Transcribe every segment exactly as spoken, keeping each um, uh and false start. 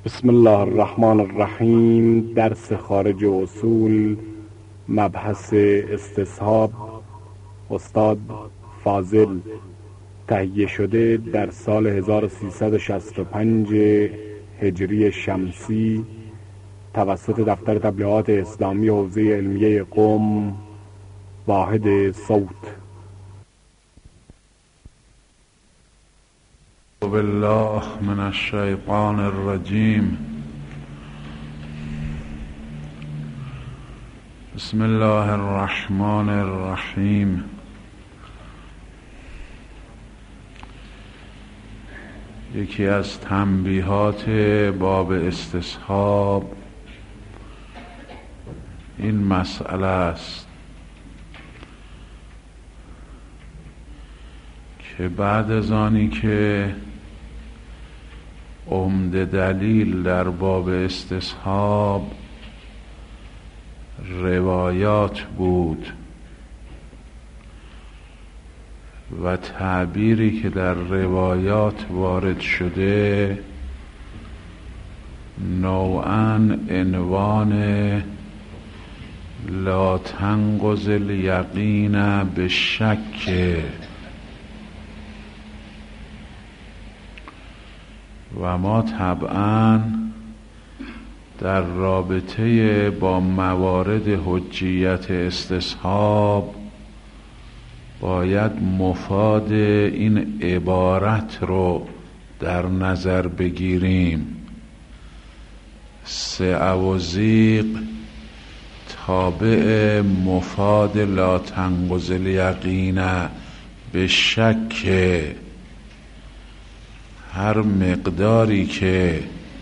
بسم الله الرحمن الرحیم. درس خارج اصول، مبحث استصحاب، استاد فاضل. تهیه شده در سال هزار و سیصد و شصت و پنج هجری شمسی توسط دفتر تبلیغات اسلامی حوزه علمیه قم، واحد صوت. بالله من الشیطان الرجیم. بسم الله الرحمن الرحیم. یکی از تنبیهات باب استصحاب این مسئله است که بعد از آنی که عمده دلیل در باب استصحاب روایات بود و تعبیری که در روایات وارد شده نوعاً عنوان لا تنقض الیقین بالشک، و ما طبعاً در رابطه با موارد حجیت استصحاب باید مفاد این عبارت رو در نظر بگیریم. سعوزیق تابع مفاد لا تنقض الیقین بالشک. هر مقداری که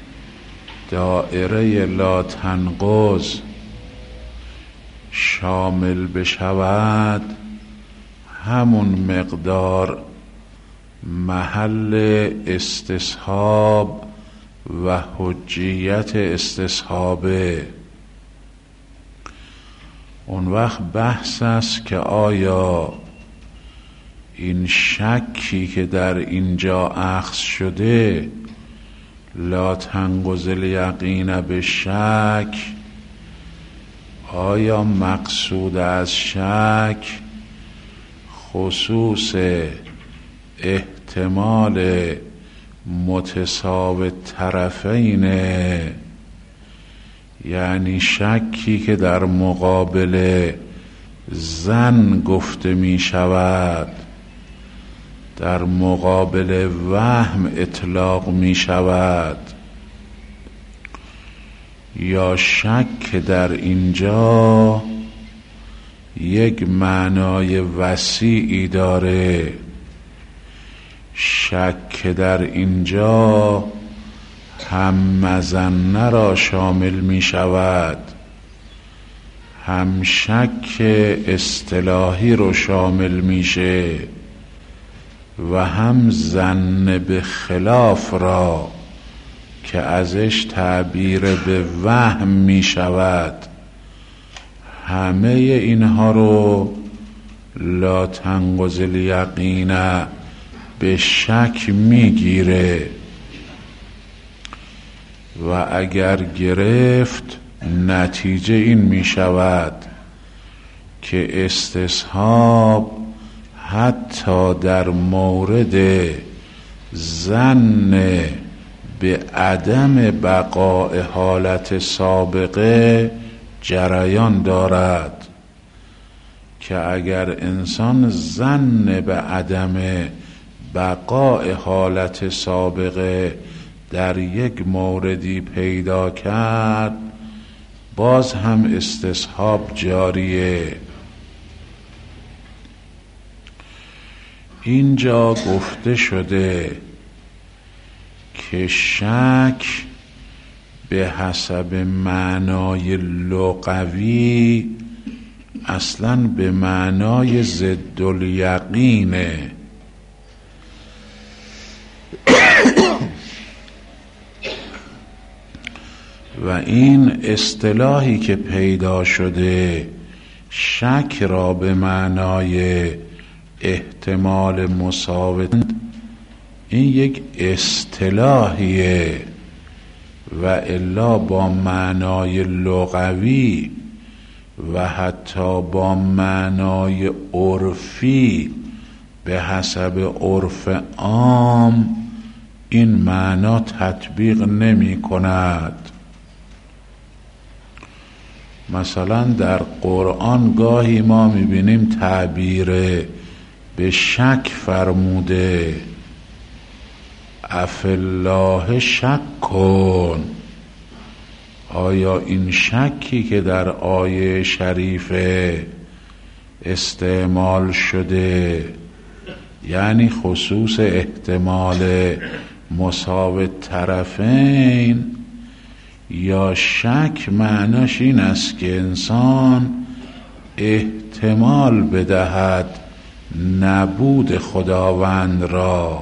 دائره لا تنقض شامل بشود همون مقدار محل استصحاب و حجیت استصحابه. اون وقت بحث است که آیا این شکی که در اینجا اخذ شده لا تنقض الیقین بالشک، آیا مقصود از شک خصوص احتمال متساوی طرفین، یعنی شکی که در مقابل ظن گفته می شود در مقابل وهم اطلاق می شود، یا شک در اینجا یک معنای وسیعی داره؟ شک در اینجا هم مظنه را شامل می شود، هم شک اصطلاحی رو شامل میشه و هم ظن به خلاف را که ازش تعبیر به وهم می شود. همه اینها رو لا تنقض الیقین به شک میگیره و اگر گرفت نتیجه این می شود که استصحاب حتی در مورد ظن به عدم بقاء حالت سابقه جریان دارد، که اگر انسان ظن به عدم بقاء حالت سابقه در یک موردی پیدا کرد باز هم استصحاب جاریه. اینجا گفته شده که شک به حسب معنای لغوی اصلاً به معنای ضد الیقینه و این اصطلاحی که پیدا شده شک را به معنای احتمال مساوی، این یک اصطلاحیه و الا با معنای لغوی و حتی با معنای عرفی به حسب عرف عام این معنا تطبیق نمی کند. مثلا در قرآن گاهی ما می بینیم تعبیر به شک فرموده، افالله شک کن. آیا این شکی که در آیه شریفه استعمال شده یعنی خصوص احتمال مساوی طرفین، یا شک معناش این است که انسان احتمال بدهد نبود خداوند را،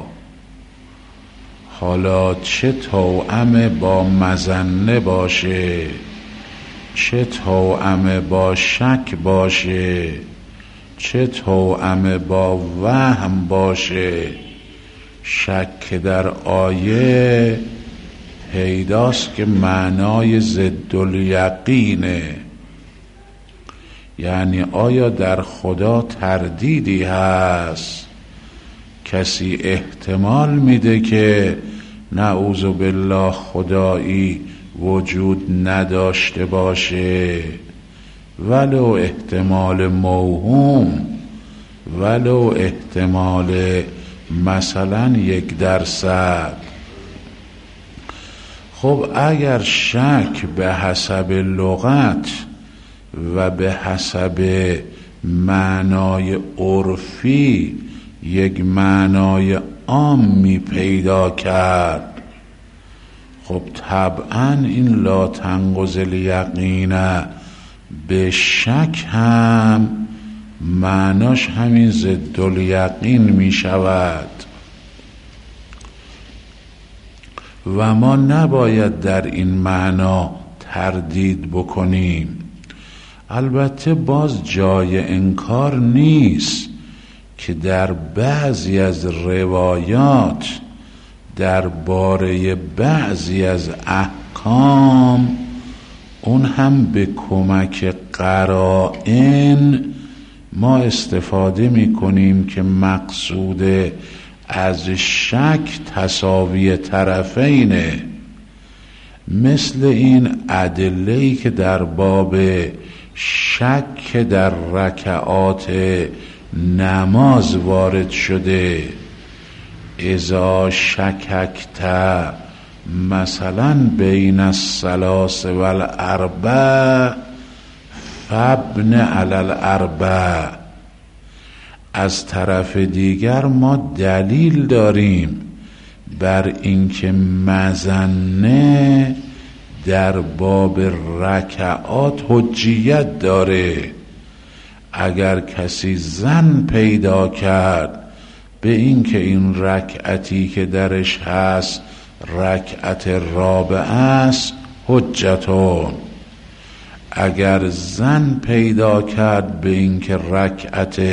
حالا چه توأم با مظنه باشه، چه توأم با شک باشه، چه توأم با وهم باشه، شک در آیه پیداست که معنای ضد الیقینه. یعنی آیا در خدا تردیدی هست؟ کسی احتمال میده که نعوذ بالله خدایی وجود نداشته باشه، ولو احتمال موهوم، ولو احتمال مثلا یک درصد. خب اگر شک به حسب لغت و به حسب معنای عرفی یک معنای عامی پیدا کرد، خب طبعا این لا تنقض الیقین به شک هم معناش همین ضد الیقین می شود و ما نباید در این معنا تردید بکنیم. البته باز جای انکار نیست که در بعضی از روایات درباره بعضی از احکام اون هم به کمک قرائن ما استفاده می کنیم که مقصود از شک تساوی طرفینه، مثل این ادله‌ای که در باب شک در رکعات نماز وارد شده. اذا شککت مثلا بین الثلاث والاربع فابن علی الاربع. از طرف دیگر ما دلیل داریم بر اینکه مظنه در باب رکعات حجیت داره. اگر کسی ظن پیدا کرد به اینکه این رکعتی که درش هست رکعت رابع است، حجتون. اگر ظن پیدا کرد به اینکه رکعت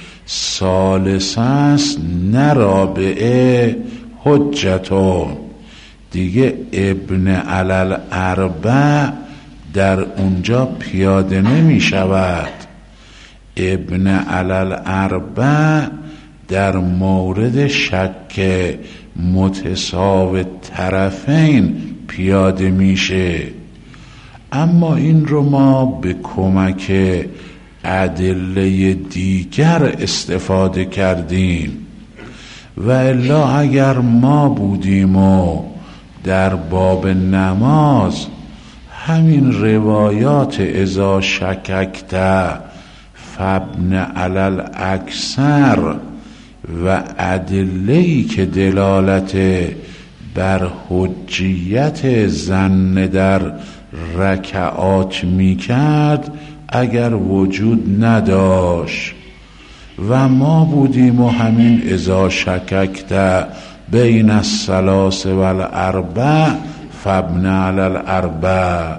ثالث است نه رابعه، حجتون. دیگه ابن علل اربع در اونجا پیاده نمی شود. ابن علل اربع در مورد شک متساوی طرفین پیاده میشه. اما این رو ما به کمک ادله دیگر استفاده کردیم و الا اگر ما بودیم و در باب نماز همین روایات اذا شککت فابن علل اکثر و ادله‌ای که دلالت بر حجیت ظن در رکعات میکرد اگر وجود نداشت و ما بودیم و همین اذا شککت بین الثلاث والاربع فابن علی الاربع،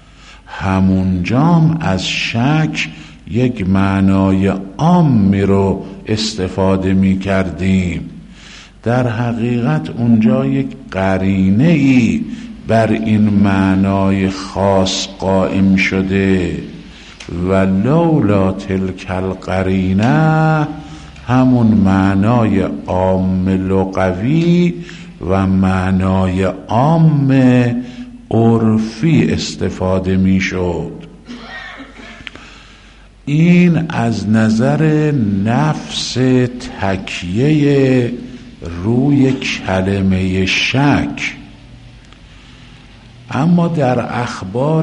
همونجام از شک یک معنای عامی رو استفاده می کردیم. در حقیقت اونجا یک قرینه ای بر این معنای خاص قائم شده و لولا تلک القرینه همون معنای عام لغوی و معنای عام عرفی استفاده می شد. این از نظر نفس تکیه روی کلمه شک. اما در اخبار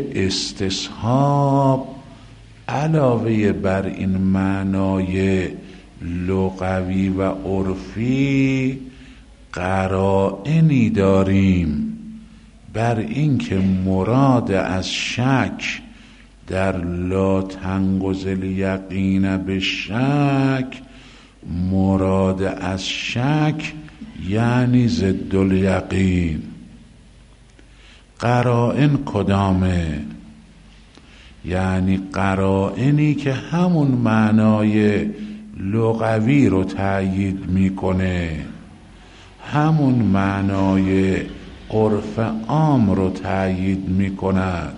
استصحاب علاوه بر این معنای لغوی و عرفی قرائنی داریم بر اینکه مراد از شک در لا تنگض الیقین به شک، مراد از شک یعنی ضد الیقین. قرائن کدامه؟ یعنی قرائنی که همون معنای لغوی رو تأیید میکنه، همون معنای عرف عام رو تأیید میکند.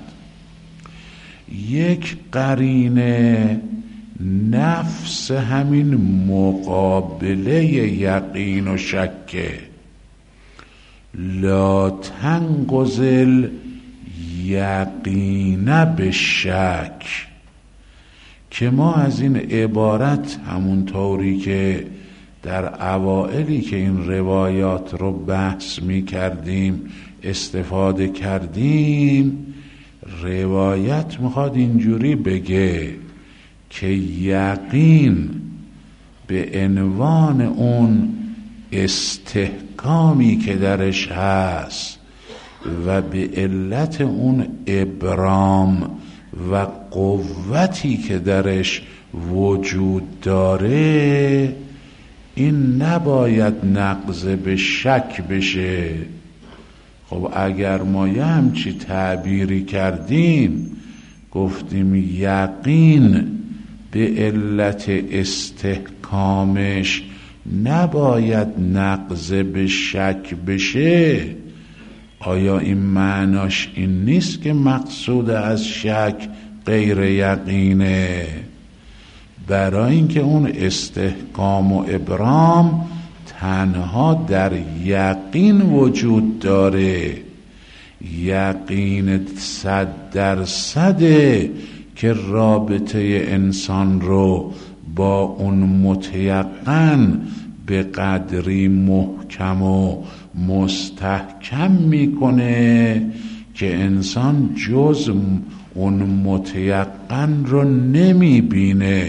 یک قرینه نفس همین مقابله یقین و شکه، لا تنگض الیقین بالشک، که ما از این عبارت همون طوری که در اوائلی که این روایات رو بحث می کردیم استفاده کردیم. روایت میخواد اینجوری بگه که یقین به عنوان اون استحکامی که درش هست و به علت اون ابرام و قوتی که درش وجود داره، این نباید نقض به شک بشه. خب اگر ما یه همچی تعبیری کردیم، گفتیم یقین به علت استحکامش نباید نقض به شک بشه، آیا این معناش این نیست که مقصود از شک غیر یقینه؟ برای اینکه اون استحکام و ابرام تنها در یقین وجود داره، یقین صد درصده که رابطه انسان رو با اون متیقن به قدری محکم و مستحکم میکنه که انسان جز اون متیقن رو نمیبینه.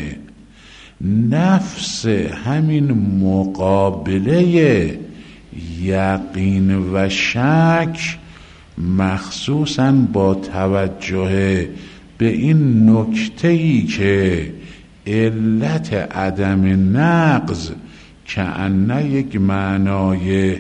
نفس همین مقابله یقین و شک مخصوصاً با توجه به این نکته‌ای که علت عدم نقض که ان یک معنای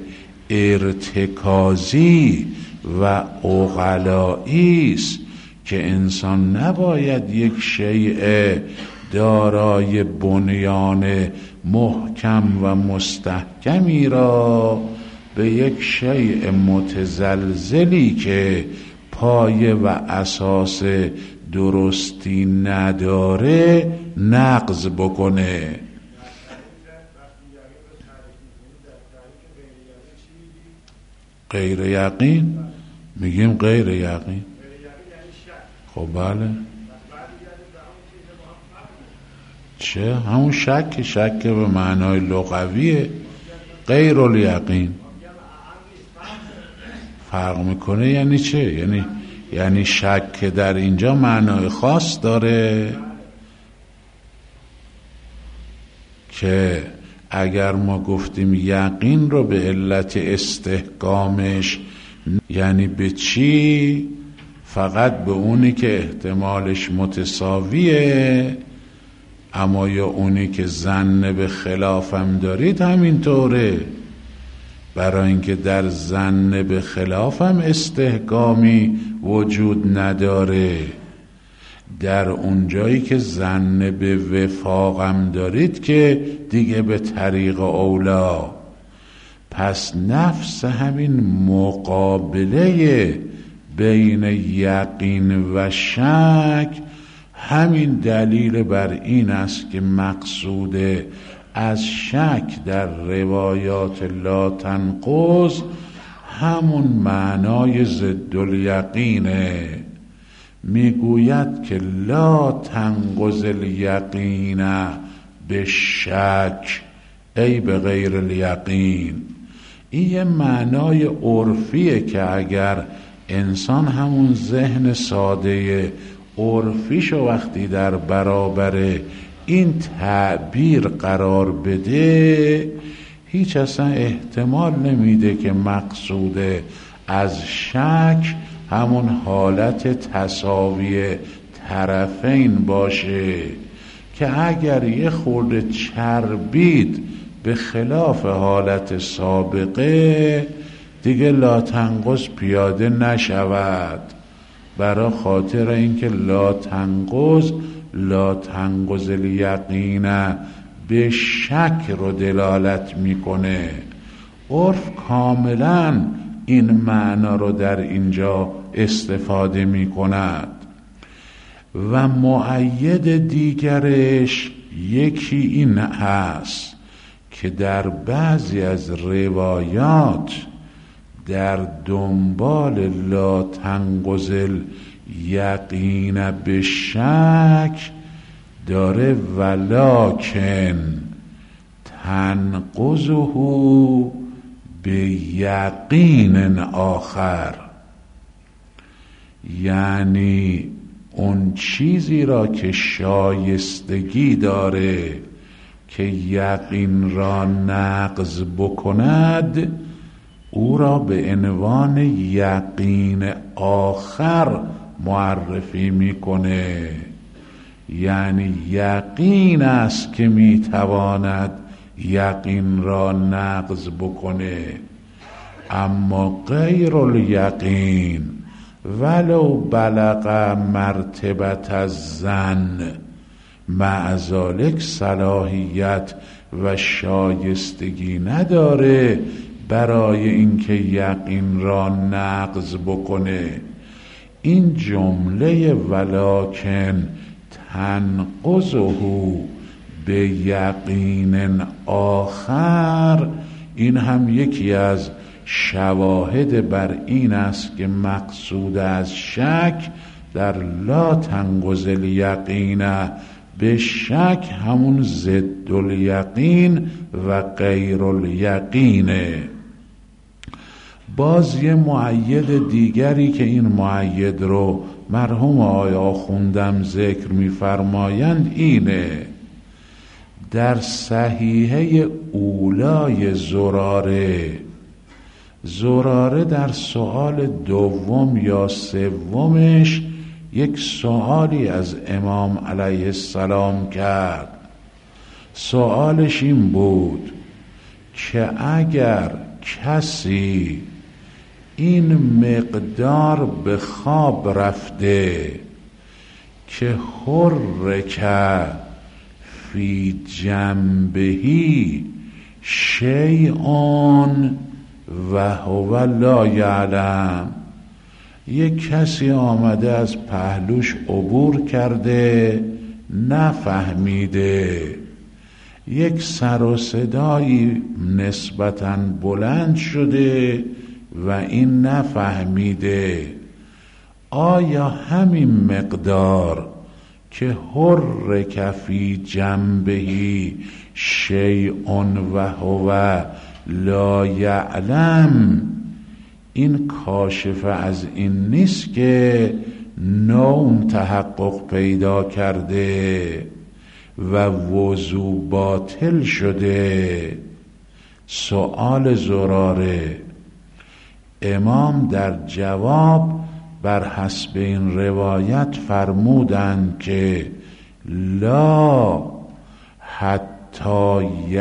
ارتکازی و عقلایی است که انسان نباید یک شیء دارای بنیان محکم و مستحکمی را به یک شیء متزلزلی که پایه و اساس درستی نداره نقض بکنه. غیر یقین میگیم غیر یقین. خب بله، چه همون شک شک به معنای لغویه. غیر الیقین فرق میکنه یعنی چه؟ یعنی یعنی شک در اینجا معنای خاص داره که اگر ما گفتیم یقین رو به علت استحکامش، یعنی به چی؟ فقط به اونی که احتمالش متساویه، اما یا اونی که ظن به خلافم دارید همینطوره. برای اینکه در ظن به خلافم استحکامی وجود نداره، در اون جایی که ظن به وفاقم دارید که دیگه به طریق اولا. پس نفس همین مقابله بین یقین و شک همین دلیل بر این است که مقصود از شک در روایات لا تنقض همون معنای ضد الیقینه. میگوید که لا تنقض الیقین به شک ای به غیر الیقین. این یه معنای عرفیه که اگر انسان همون ذهن ساده عرفیشو وقتی در برابر این تعبیر قرار بده هیچ اصلا احتمال نمیده که مقصود از شک همون حالت تساوی طرفین باشه که اگر یه خورده چربید به خلاف حالت سابقه دیگه لا تنقض پیاده نشود. برای خاطر اینکه لا تنقض لا تنقض الیقین به شک رو دلالت میکنه. عرف کاملا این معنا رو در اینجا استفاده میکند. و مؤید دیگرش یکی این هست که در بعضی از روایات در دنبال لا تنقض الیقین به شک داره ولکن تنقضه به یقین آخر، یعنی اون چیزی را که شایستگی داره که یقین را نقض بکند او را به عنوان یقین آخر معرفی میکنه. یعنی یقین است که میتواند یقین را نقض بکنه، اما غیر الیقین ولو بلغ مرتبت الظن مع ذلک صلاحیت و شایستگی نداره برای اینکه یقین را نقض بکنه. این جمله ولکن تنقضه به یقین آخر این هم یکی از شواهد بر این است که مقصود از شک در لا تنقض الیقین به شک همون ضد الیقین و غیر الیقینه. باز یه مؤید دیگری که این مؤید رو مرحوم آقای آخوندم ذکر می‌فرمایند اینه. در صحیحه اولای زراره زراره در سؤال دوم یا سومش یک سؤالی از امام علیه السلام کرد. سؤالش این بود که اگر کسی این مقدار به خواب رفته که حرک فی جنبهی شیئون و هو لا یعلم، یک کسی آمده از پهلوش عبور کرده نفهمیده، یک سر و صدایی نسبتاً بلند شده و این نفهمیده، آیا همین مقدار که حرک فی جنبهی شیئون و هو لا یعلم این کاشف از این نیست که نوم تحقق پیدا کرده و وضو باطل شده؟ سؤال زراره. امام در جواب بر حسب این روایت فرمودند که لا حتی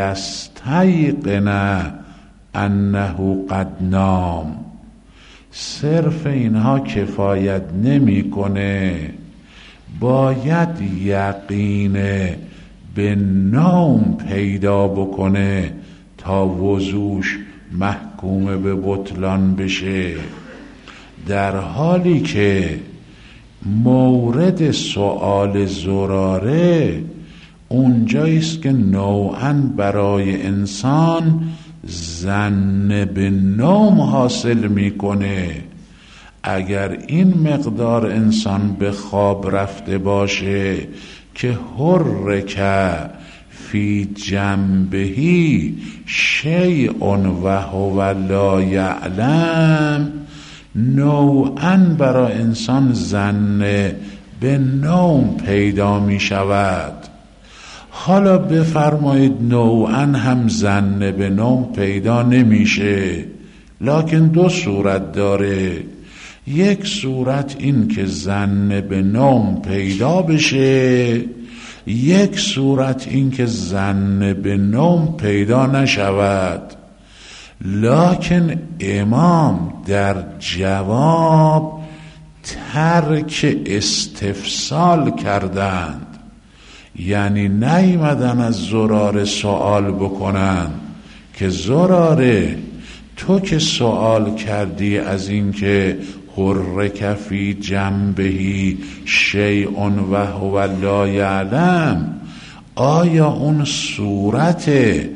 یستیقن انه قد نام، صرف اینها کفایت نمیکنه، باید یقین به نوم پیدا بکنه تا وضوش محکوم به بطلان بشه، در حالی که مورد سؤال زراره اونجاییست که نوعاً برای انسان ظن به نوم حاصل میکنه. اگر این مقدار انسان به خواب رفته باشه که حرک فی جنبهی شیء و هو لا یعلم، نوعاً برای انسان ظن به نوم پیدا می شود. حالا بفرمایید نوعاً هم ظن به نوم پیدا نمیشه، لکن دو صورت داره. یک صورت این که ظن به نوم پیدا بشه، یک صورت این که ظن به نوم پیدا نشود. لکن امام در جواب ترک استفسال کردند، یعنی نیامدن از زراره سوال بکنن که زراره تو که سوال کردی از این که حرک فی جنبهی شیء و هو لا یعلم، آیا اون صورت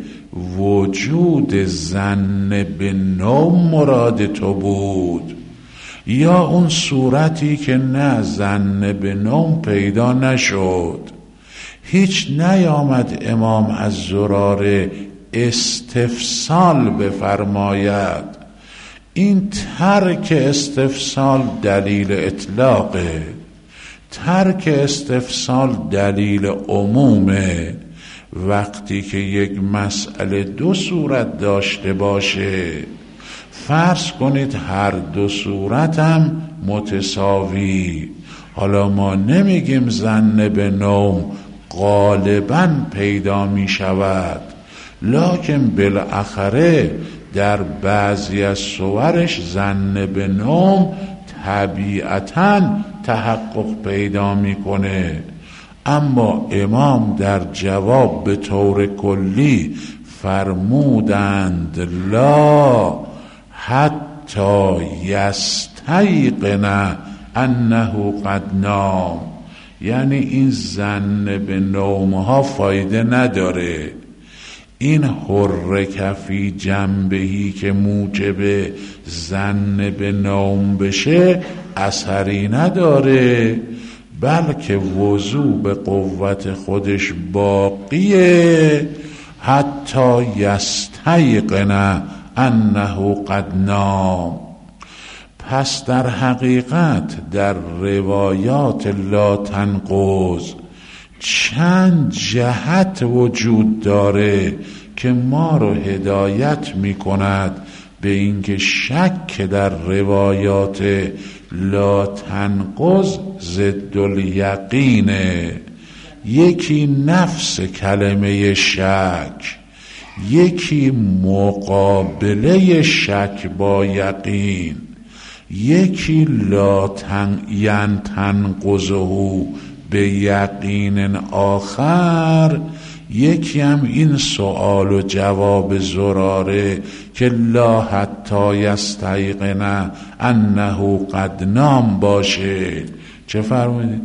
وجود ظن به نوم مراد تو بود یا اون صورتی که نه ظن به نوم پیدا نشد؟ هیچ نیامد امام از زراره استفسال بفرماید. این ترک استفسال دلیل اطلاقه، ترک استفسال دلیل عمومه. وقتی که یک مسئله دو صورت داشته باشه، فرض کنید هر دو صورت هم متساوی، حالا ما نمیگیم ظن به نوم غالباً پیدا می شود، لکن بالاخره در بعضی از صورش ظن به نوم طبیعتاً تحقق پیدا میکنه. اما امام در جواب به طور کلی فرمودند لا حتی یستیقن انه قد نام، یعنی این ظن به نوم ها فایده نداره. این حرک فی جنبهی که موجب ظن به نوم بشه اثری نداره، بلکه وضوع به قوت خودش باقیه حتی یستیقن انه قد نام. پس در حقیقت در روایات لا تنقض چند جهت وجود داره که ما رو هدایت می کند به اینکه شک در روایات لا تنقض ضد الیقینه. یکی نفس کلمه شک، یکی مقابله شک با یقین، یکی لا تنقضه به یقین آخر، یکی هم این سوال و جواب زراره که لا حتی یستیقن انه قد نام باشه. چه فرمودید؟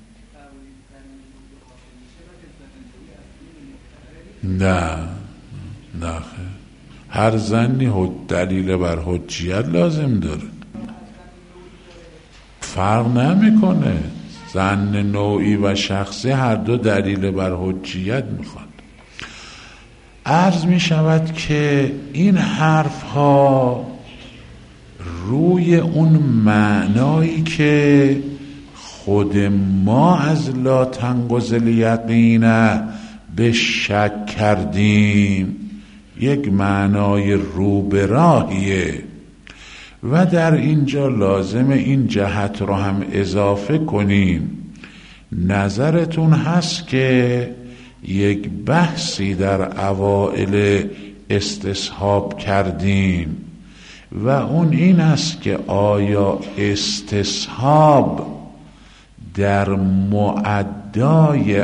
نه نه هر ظنی دلیل بر حجیت لازم داره، فرق نمیکنه. ظن نوعی و شخصی هر دو دلیل بر حجیت میخواد. عرض میشود که این حرف ها روی اون معنایی که خود ما از لا تنقض الیقین به شک کردیم یک معنای رو به راهیه و در اینجا لازم این جهت رو هم اضافه کنیم. نظرتون هست که یک بحثی در اوائل استصحاب کردیم و اون این است که آیا استصحاب در معدای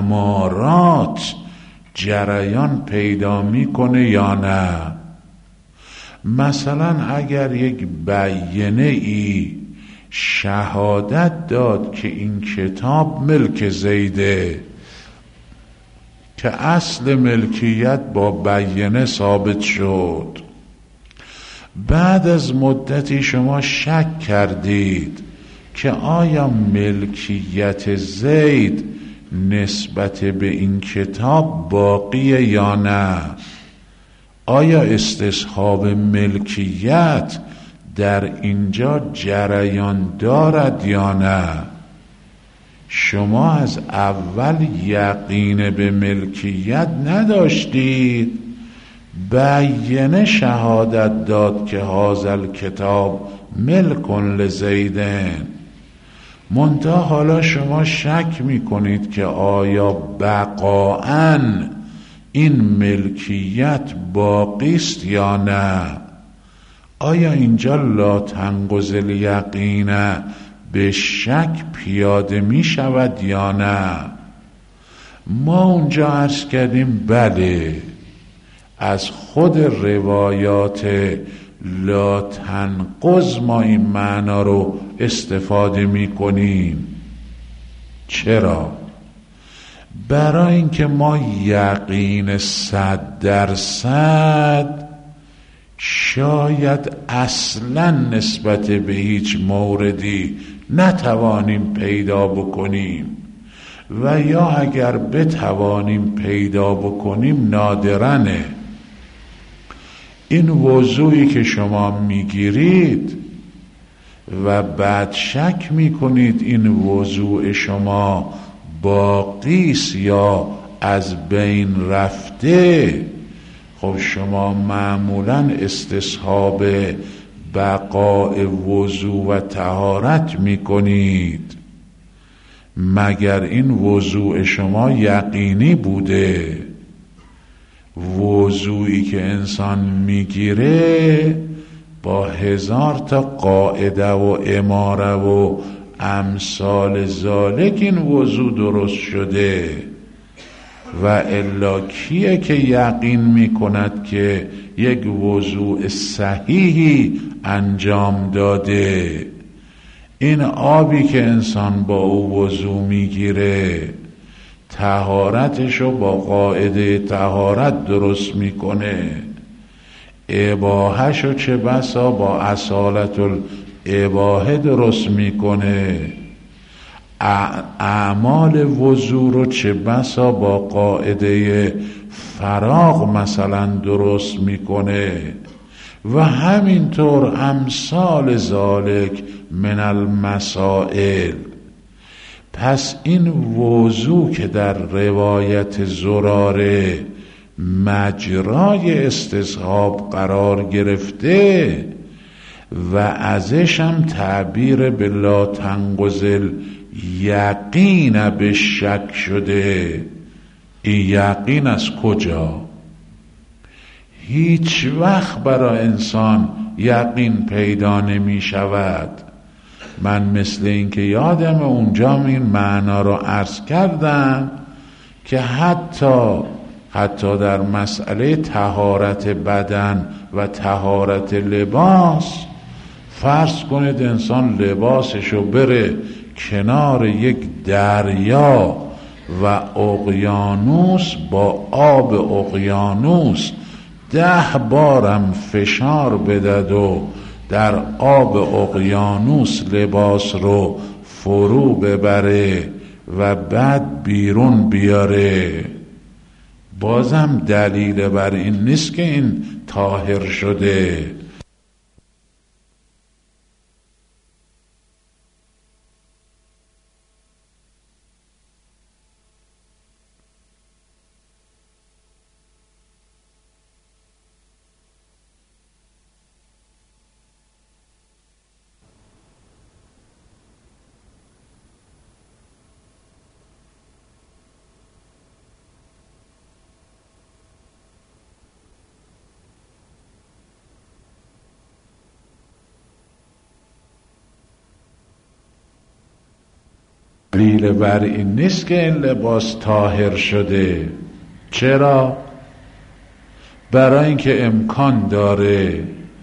امارات جریان پیدا میکنه یا نه؟ مثلا اگر یک بیینه ای شهادت داد که این کتاب ملک زیده، که اصل ملکیت با بیینه ثابت شد، بعد از مدتی شما شک کردید که آیا ملکیت زید نسبت به این کتاب باقیه یا نه، آیا استصحاب ملکیت در اینجا جریان دارد یا نه. شما از اول یقین به ملکیت نداشتید، بیینه شهادت داد که هذا کتاب ملک لزیدن، منتها حالا شما شک میکنید که آیا بقاءً این ملکیت باقی است یا نه. آیا اینجا لا تنقض الیقین به شک پیاده می شود یا نه؟ ما اونجا عرض کردیم بله، از خود روایات لا تنقض ما این معنا رو استفاده می کنیم. چرا؟ برای اینکه ما یقین صد درصد شاید اصلا نسبت به هیچ موردی نتوانیم پیدا بکنیم، و یا اگر بتوانیم پیدا بکنیم نادرنه. این وضوعی که شما میگیرید و بعد شک میکنید این وضوع شما باقیست یا از بین رفته، خب شما معمولا استصحاب بقاء وضوع و طهارت میکنید، مگر این وضوع شما یقینی بوده. وضوعی که انسان میگیره با هزار تا قاعده و اماره و امثال ذالک این وضوع درست شده، و الا کیه که یقین میکند که یک وضوع صحیحی انجام داده؟ این آبی که انسان با او وضوع میگیره طهارتشو با قاعده طهارت درست میکنه، اباحهشو چه بسا با اصالت الاباحه درست میکنه، اعمال وضوع رو چه بسا با قاعده فراغ مثلا درست میکنه، و همینطور امثال ذالک من المسائل. پس این وضوع که در روایت زراره مجرای استصحاب قرار گرفته و ازش هم تعبیر به لا تنقض یقین به شک شده، این یقین از کجا؟ هیچ وقت برای انسان یقین پیدا نمی شود. من مثل این که یادم اونجا این معنا رو عرض کردم که حتی حتی در مسئله طهارت بدن و طهارت لباس، فرض کنید انسان لباسشو بره کنار یک دریا و اقیانوس، با آب اقیانوس ده بارم فشار بدد و در آب اقیانوس لباس رو فرو ببره و بعد بیرون بیاره، بازم دلیل بر این نیست که این طاهر شده. دلیل بر این نیست که این لباس طاهر شده. چرا؟ برای اینکه امکان داره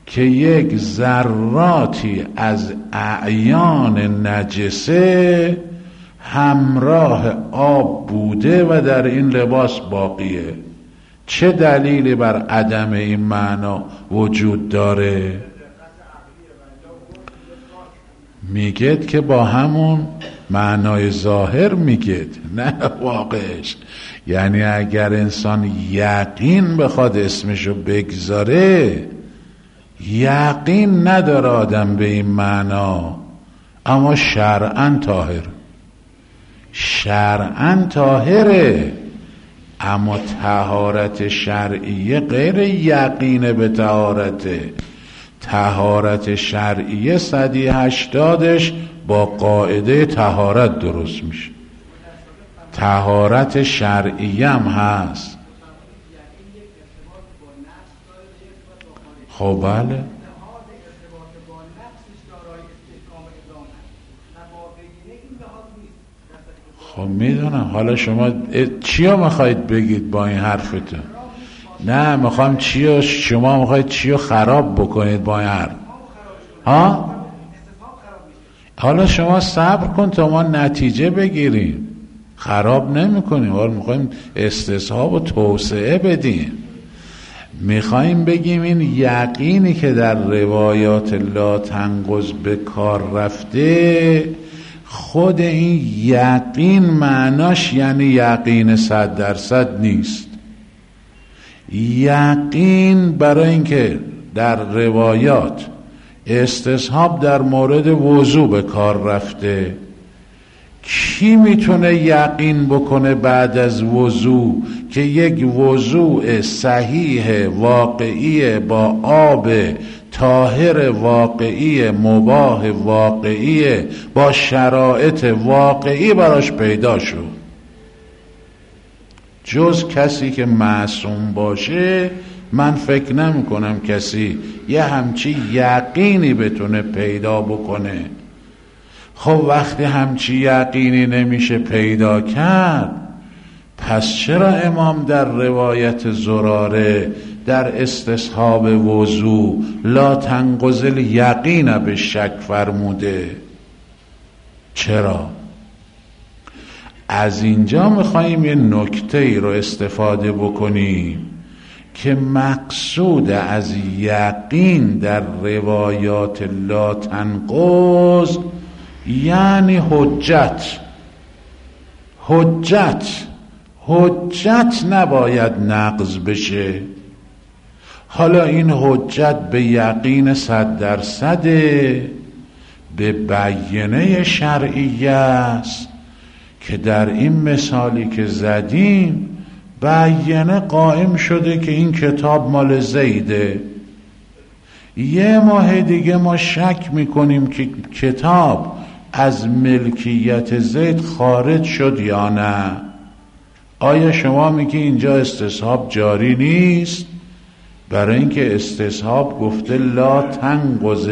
که یک ذراتی از اعیان نجسه همراه آب بوده و در این لباس باقیه. چه دلیلی بر عدم این معنا وجود داره؟ میگید که با همون معنای ظاهر میگید، نه واقعش. یعنی اگر انسان یقین بخواد اسمشو بگذاره، یقین نداره آدم به این معنا، اما شرعاً طاهر، شرعاً طاهره، اما طهارت شرعیه غیر یقین به طهارته. طهارت شرعیه صدی هشتادش با قاعده طهارت درست میشه. طهارت شرعیه هم هست. خب بله، خب میدونم. حالا شما چیا میخواید بگید با این حرفتون؟ نه میخوام چیو، شما میخواید چیو خراب بکنید با این حرف؟ ها؟ حالا شما صبر کن تا ما نتیجه بگیریم. خراب نمی کنیم، حالا میخوایم استصحاب و توسعه بدیم. میخوایم بگیم این یقینی که در روایات لا تنقض به کار رفته، خود این یقین معناش یعنی یقین صد درصد نیست. یقین برای اینکه در روایات استصحاب در مورد وضو به کار رفته، کی میتونه یقین بکنه بعد از وضو که یک وضوء صحیح واقعی با آب طاهر واقعی مباح واقعی با شرایط واقعی براش پیدا شد؟ جز کسی که معصوم باشه من فکر نمی کنم کسی یه همچی یقینی بتونه پیدا بکنه. خب وقتی همچی یقینی نمیشه پیدا کرد، پس چرا امام در روایت زراره در استصحاب وضو لا تنقض الیقین به شک فرموده؟ چرا؟ از اینجا میخواییم یه نکته ای رو استفاده بکنیم که مقصود از یقین در روایات لا تنقض یعنی حجت. حجت حجت نباید نقض بشه. حالا این حجت به یقین صد درصده، به بیانه شرعیه است که در این مثالی که زدیم بیانه قائم شده که این کتاب مال زیده. یه ماه دیگه ما شک میکنیم که کتاب از ملکیت زید خارج شد یا نه. آیا شما میگی اینجا استصحاب جاری نیست؟ برای اینکه استصحاب گفته لا تنقض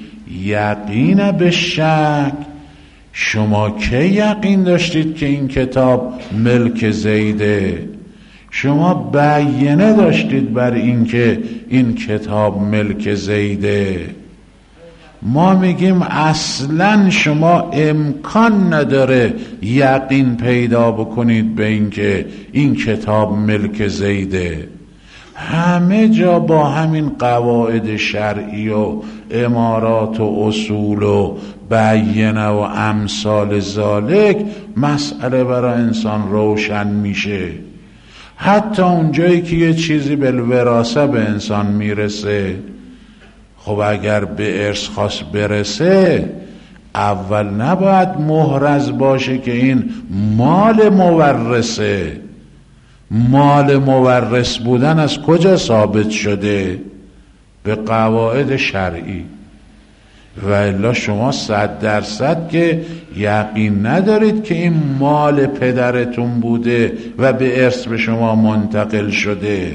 یقین به شک. شما که یقین داشتید که این کتاب ملک زیده؟ شما بیانه داشتید بر این که این کتاب ملک زیده. ما میگیم اصلا شما امکان نداره یقین پیدا بکنید به این که این کتاب ملک زیده. همه جا با همین قواعد شرعی و امارات و اصول و بیانه و امثال ذالک مسئله برای انسان روشن میشه. حتی اونجایی که یه چیزی بالوراثه به انسان میرسه، خب اگر به ارث خاص برسه اول نباید محرز باشه که این مال مورثه. مال مورث بودن از کجا ثابت شده؟ به قواعد شرعی. و الا شما صد درصد که یقین ندارید که این مال پدرتون بوده و به ارث به شما منتقل شده.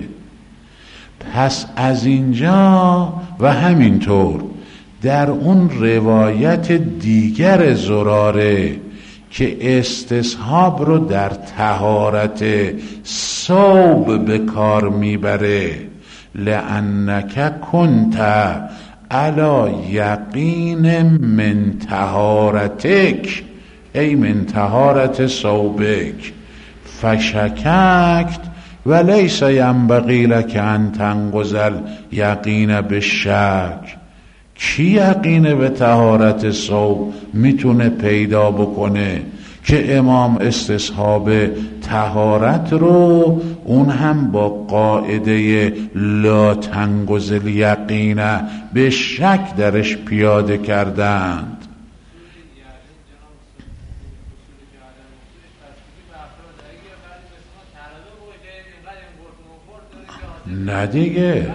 پس از اینجا و همینطور در اون روایت دیگر زراره که استصحاب رو در طهارت ثوب به کار میبره، لأنک کنت علی یقین من طهارتک ای من طهارت ثوبک فشککت و لیس ینبغی لک ان تنقض الیقین بالشک. کی یقین به طهارت ثوب میتونه پیدا بکنه که امام استصحاب طهارت رو اون هم با قاعده لا تنقض الیقین به شک درش پیاده کردند. نه دیگه،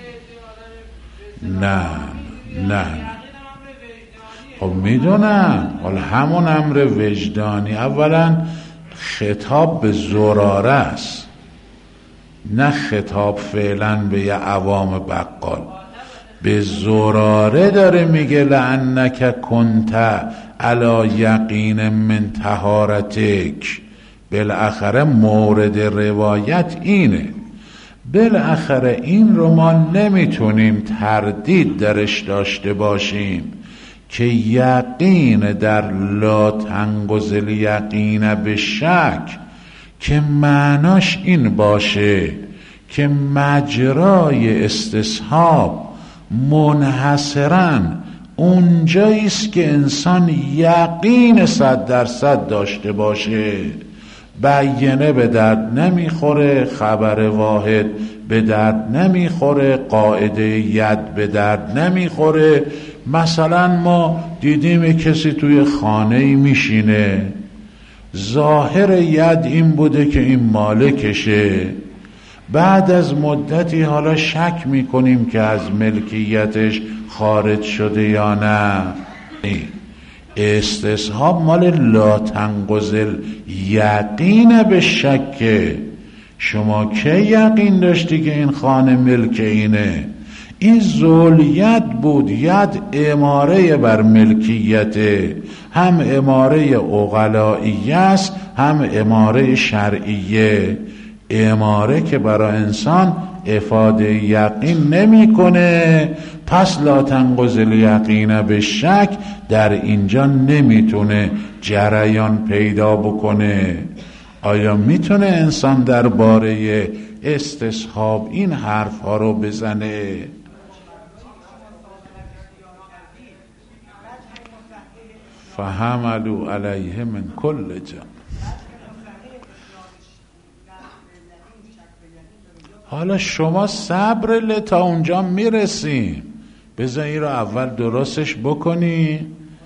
نه نه خب میدونم، حالا همون امر وجدانی اولا خطاب به زراره است، نه خطاب فعلا به یه عوام بقال. به زراره داره میگه لعنک کنت علی یقین من طهارتک. بالاخره مورد روایت اینه، بالاخره این رو ما نمیتونیم تردید درش داشته باشیم که یقین در لا تنقض الیقین به شک که معناش این باشه که مجرای استصحاب منحصراً اونجاییست که انسان یقین صد درصد داشته باشه. بیانه به درد نمیخوره، خبر واحد به درد نمیخوره، قاعده ید به درد نمیخوره. مثلا ما دیدیم کسی توی خانه میشینه، ظاهر ید این بوده که این مالکشه، بعد از مدتی حالا شک میکنیم که از ملکیتش خارج شده یا نه. استصحاب مال لا تنقض الیقین به شک. شما که یقین داشتی که این خانه ملک اینه؟ این ذوالید بود، ید اماره بر ملکیته، هم اماره عقلائیه است هم اماره شرعیه. اماره که برای انسان افاده یقین نمیکنه، پس لا تنقض الیقین به شک در اینجا نمیتونه جریان پیدا بکنه. آیا میتونه انسان درباره استصحاب این حرف ها رو بزنه؟ فحملوا علیه من کل جانب. حالا شما صبر ل تا اونجا میرسیم، بذار این رو اول درستش بکنی.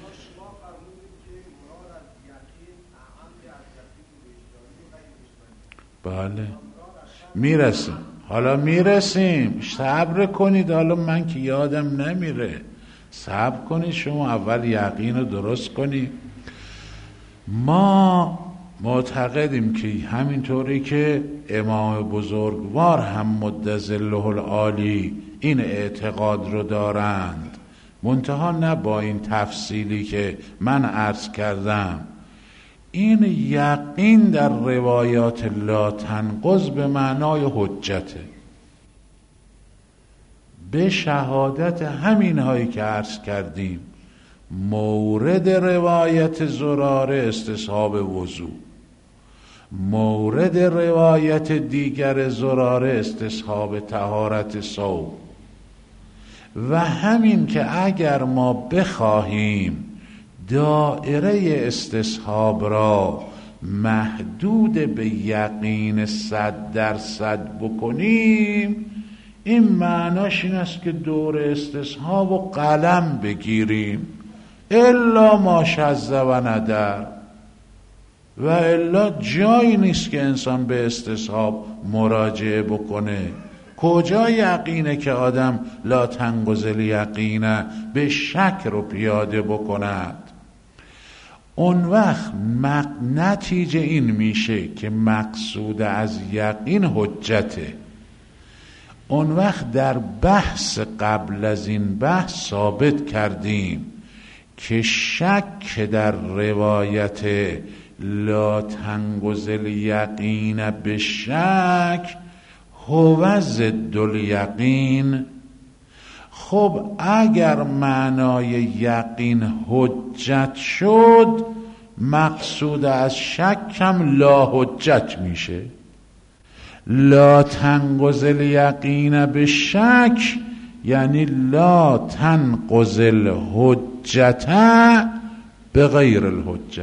بله میرسیم، حالا میرسیم، صبر کنید. حالا من که یادم نمیره، صبر کنید شما اول یقین رو درست کنید. ما معتقدیم که همینطوری که امام بزرگوار هم مدظله العالی این اعتقاد رو دارند، منتها نه با این تفصیلی که من عرض کردم. این یقین در روایات لا تنقض به معنای حجته، به شهادت همین هایی که عرض کردیم. مورد روایت زراره استصحاب وضو، مورد روایت دیگر زراره استصحاب طهارت ثوب. و همین که اگر ما بخواهیم دائره استصحاب را محدود به یقین صد درصد بکنیم، این معناش این است که دور استصحاب و قلم بگیریم، الا ما شذ و ندر، و الا جایی نیست که انسان به استصحاب مراجعه بکنه. کجا یقینه که آدم لا تنقض الیقین به شک رو پیاده بکند؟ اون وقت نتیجه این میشه که مقصود از یقین حجته. اون وقت در بحث قبل از این بحث ثابت کردیم که شک در روایت لا تنقض الیقین به شک هو ضد الیقین. خب اگر معنای یقین حجت شد، مقصود از شک هم لا حجت میشه. لا تنقض الیقین به شک یعنی لا تنقض الحجت به غیر الحجه.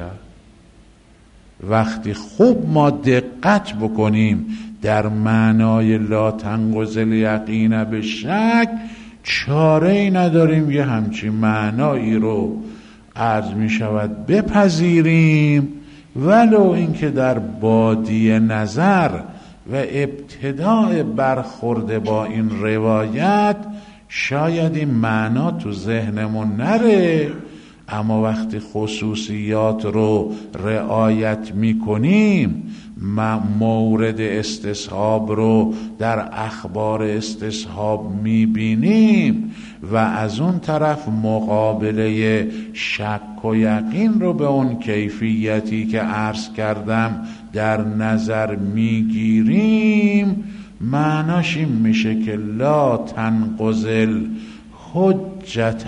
وقتی خوب ما دقت بکنیم در معنای لا تنقض الیقین به شک، چاره ای نداریم یه همچین معنایی رو عرض می شود بپذیریم، ولو اینکه در بادی نظر و ابتداء برخورد با این روایت شاید این معنا تو ذهنمون نره، اما وقتی خصوصیات رو رعایت می کنیم، مورد استصحاب رو در اخبار استصحاب می بینیم و از اون طرف مقابله شک و یقین رو به اون کیفیتی که عرض کردم در نظر می گیریم، معناش این میشه که لا تنقض الحجت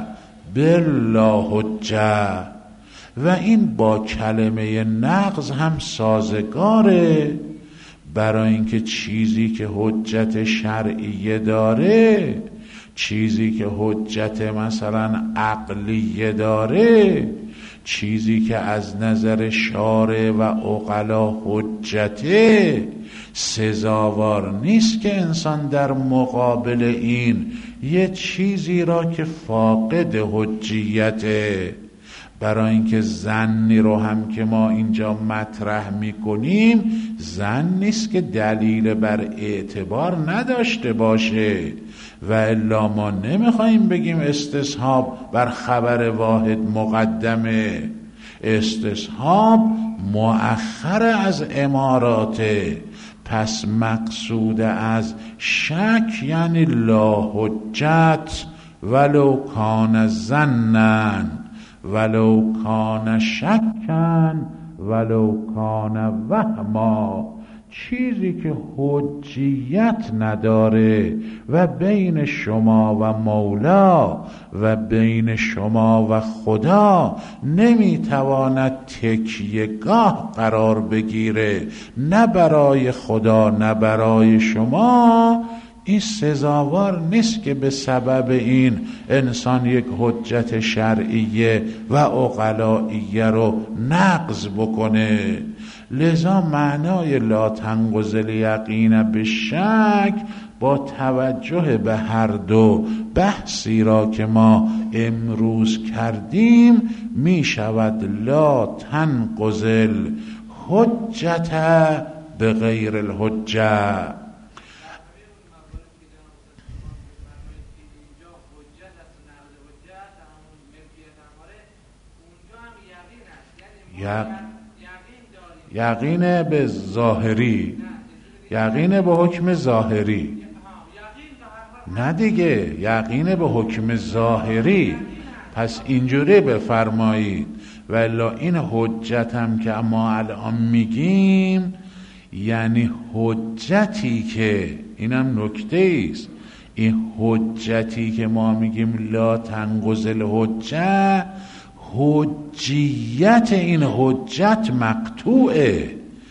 بلا حجه. و این با کلمه نقض هم سازگاره، برای اینکه چیزی که حجت شرعیه داره، چیزی که حجت مثلا عقلیه داره، چیزی که از نظر شارع و عقلا حجته، سزاوار نیست که انسان در مقابل این یه چیزی را که فاقد حجیته. برای اینکه زنی رو هم که ما اینجا مطرح میکنیم، زن نیست که دلیل بر اعتبار نداشته باشه، و الا ما نمیخواییم بگیم استصحاب بر خبر واحد مقدمه. استصحاب مؤخر از اماراته. پس مقصود از شک یعنی لا حجت ولو کان ظنن ولو کان شکن ولو کان وهما. چیزی که حجیت نداره و بین شما و مولا و بین شما و خدا نمیتواند تکیهگاه قرار بگیره، نه برای خدا نه برای شما، این سزاوار نیست که به سبب این انسان یک حجت شرعیه و عقلائیه رو نقض بکنه. لذا معنای لا تنقض الیقین به شک با توجه به هر دو بحثی را که ما امروز کردیم می شود لا تنقض الحجت به غیر الحجه. یقین به ظاهری، یقین به حکم ظاهری، نه دیگه، یقین به حکم ظاهری. پس اینجوری بفرمایید. والا این حجت هم که ما الان میگیم یعنی حجتی که، اینم نکته است، این حجتی که ما میگیم لا تنقض الحجه، حجیت این حجت مقطوعه،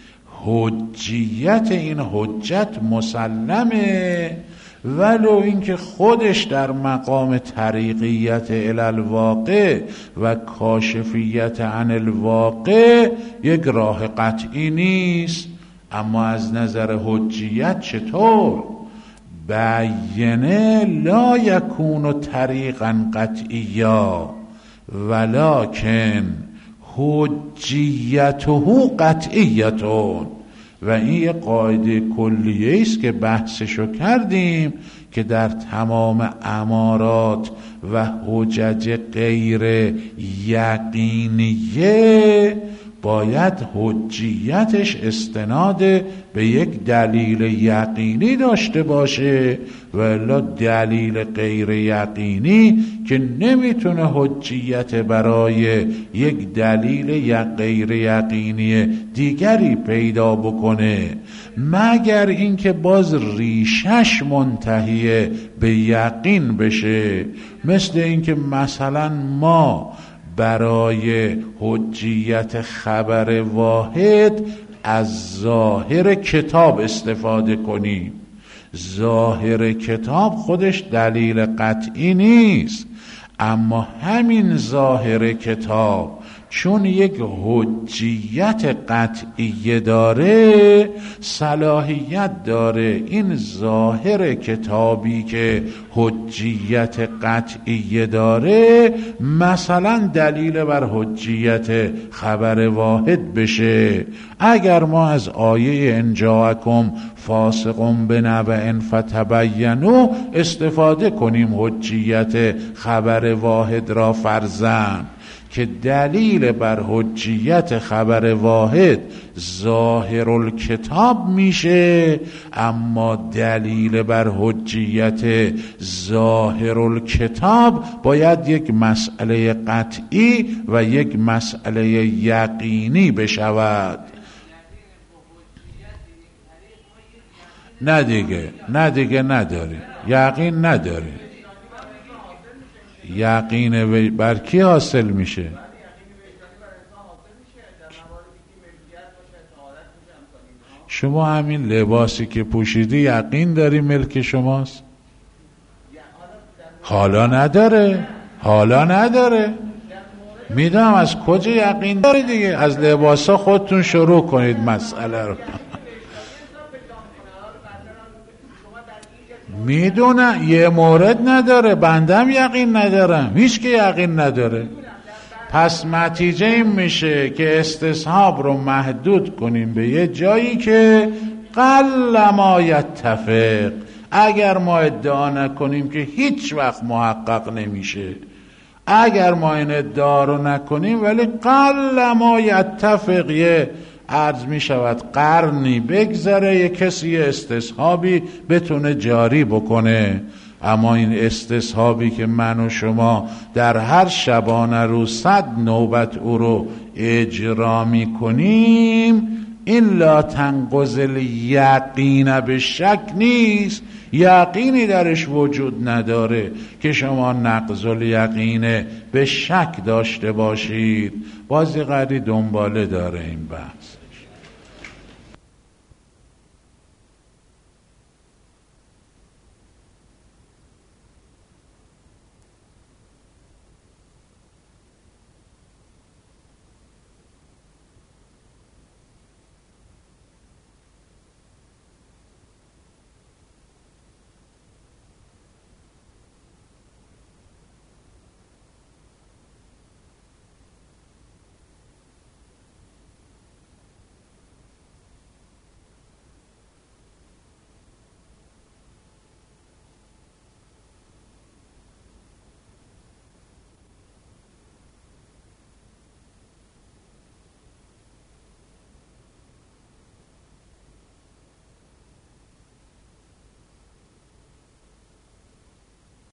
حجیت این حجت مسلمه، ولو اینکه خودش در مقام طریقیت الالواقع و کاشفیت عن الواقع یک راه قطعی نیست. اما از نظر حجیت چطور؟ بینه لا یکون طریقا قطعیا ولکن حجیته قطعیتون. و این یه قاعده کلیه است که بحثشو کردیم که در تمام امارات و حجج غیر یقینیه باید حجیتش استناد به یک دلیل یقینی داشته باشه، و الا دلیل غیر یقینی که نمیتونه حجیت برای یک دلیل غیر یقینی دیگری پیدا بکنه، مگر اینکه باز ریشش منتهی به یقین بشه. مثل اینکه مثلا ما برای حجیت خبر واحد از ظاهر کتاب استفاده کنیم. ظاهر کتاب خودش دلیل قطعی نیست، اما همین ظاهر کتاب چون یک حجیت قطعی داره، صلاحیت داره این ظاهر کتابی که حجیت قطعی داره مثلا دلیل بر حجیت خبر واحد بشه. اگر ما از آیه ان جاءکم فاسق بنبأ فتبینوا استفاده کنیم حجیت خبر واحد را فرضاً که دلیل بر حجیت خبر واحد ظاهر الکتاب میشه، اما دلیل بر حجیت ظاهر الکتاب باید یک مسئله قطعی و یک مسئله یقینی بشود. نه دیگه نه دیگه نداری، یقین نداری. یقین بر کی حاصل میشه؟ شما همین لباسی که پوشیدی یقین داری ملک شماست؟ حالا نداره، حالا نداره. میدونم از کجا یقین داری دیگه. از لباسا خودتون شروع کنید مسئله رو. میدونه یه مورد نداره، بندم یقین ندارم، هیچ که یقین نداره. پس نتیجه این میشه که استصحاب رو محدود کنیم به یه جایی که قل ما یتفق. اگر ما ادعا نکنیم که هیچ وقت محقق نمیشه، اگر ما این ادعا رو نکنیم ولی قل ما یتفق، یه عرض می شود قرنی بگذره یه کسی استصحابی بتونه جاری بکنه، اما این استصحابی که من و شما در هر شبانه روز صد نوبت او رو اجرا می کنیم، این لا تنقض الیقین به شک نیست، یقینی درش وجود نداره که شما نقض الیقین به شک داشته باشید. بازی قدری دنباله داره این بحث.